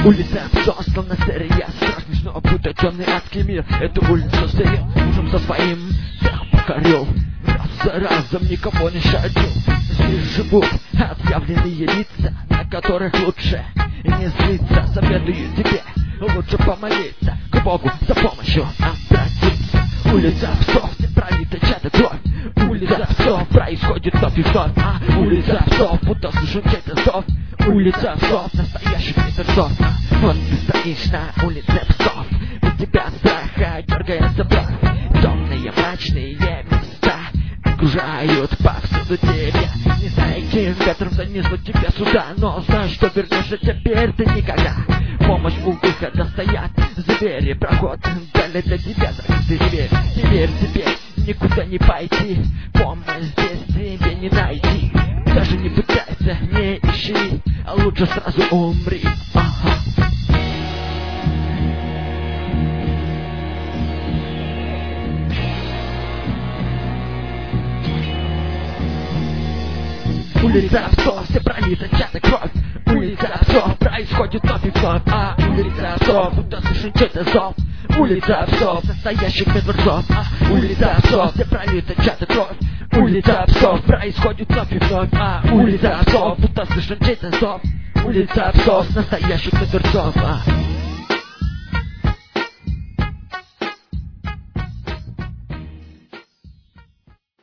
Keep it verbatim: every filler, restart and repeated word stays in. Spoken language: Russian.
Улица псов, словно сырья, страшный, снова будто темный адский мир. Эту улицу зрел, ужом со своим всех покорил. Раз за разом никого не щадил. Здесь живут отъявленные лица, на которых лучше и не злиться. Советую тебе лучше помолиться, к Богу за помощью обратиться. Улица псов, где пролита чья-то кровь. Улица псов, происходит вновь и вновь. А улица псов, будто слышен чей-то зов. Улица псов, настоящих мертвецов. Вот ты стоишь на улице псов, у тебя страха дергается бровь. Темные мрачные места окружают повсюду тебя. Не знаю, каким ветром занесло тебя сюда, но знаю, что вернешься теперь ты никогда. Помощь у выхода стоят звери, проход дали для тебя закрытый дверь. Теперь тебе никуда не пойти, помощь здесь тебе не найти. Даже не пытайся, не ищи, а лучше сразу умри. Ага. Улица псов, где пролита чья-то кровь. Улица псов, происходит вновь и вновь. А улица псов, будто слышен чей-то зов. Улица псов, настоящих мертвецов. А улица псов, где пролита чья-то кровь. Улица псов, происходит вновь и вновь. А улица псов, будто слышен чей-то зов. Улица псов, настоящих мертвецов. А